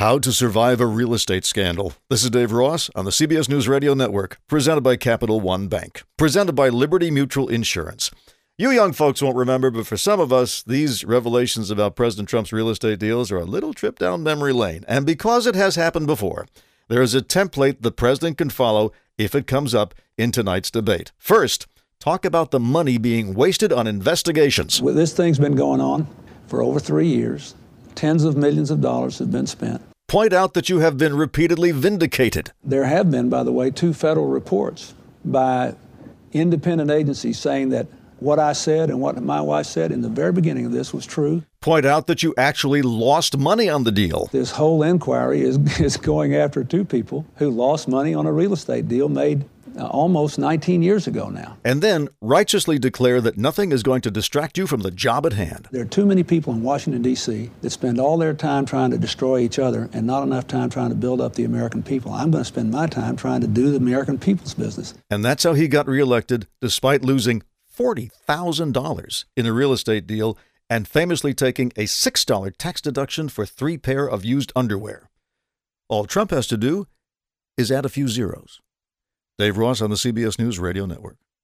How to survive a real estate scandal. This is Dave Ross on the CBS News Radio Network, presented by Capital One Bank, presented by Liberty Mutual Insurance. You young folks won't remember, but for some of us, these revelations about President Trump's real estate deals are a little trip down memory lane. And because it has happened before, there is a template the president can follow if it comes up in tonight's debate. First, talk about the money being wasted on investigations. Well, this thing's been going on for over 3 years. Tens of millions of dollars have been spent. Point out that you have been repeatedly vindicated. There have been, by the way, 2 federal reports by independent agencies saying that what I said and what my wife said in the very beginning of this was true. Point out that you actually lost money on the deal. This whole inquiry is going after 2 people who lost money on a real estate deal made almost 19 years ago now. And then righteously declare that nothing is going to distract you from the job at hand. There are too many people in Washington, D.C. that spend all their time trying to destroy each other and not enough time trying to build up the American people. I'm going to spend my time trying to do the American people's business. And that's how he got reelected, despite losing $40,000 in a real estate deal and famously taking a $6 tax deduction for 3 pair of used underwear. All Trump has to do is add a few zeros. Dave Ross on the CBS News Radio Network.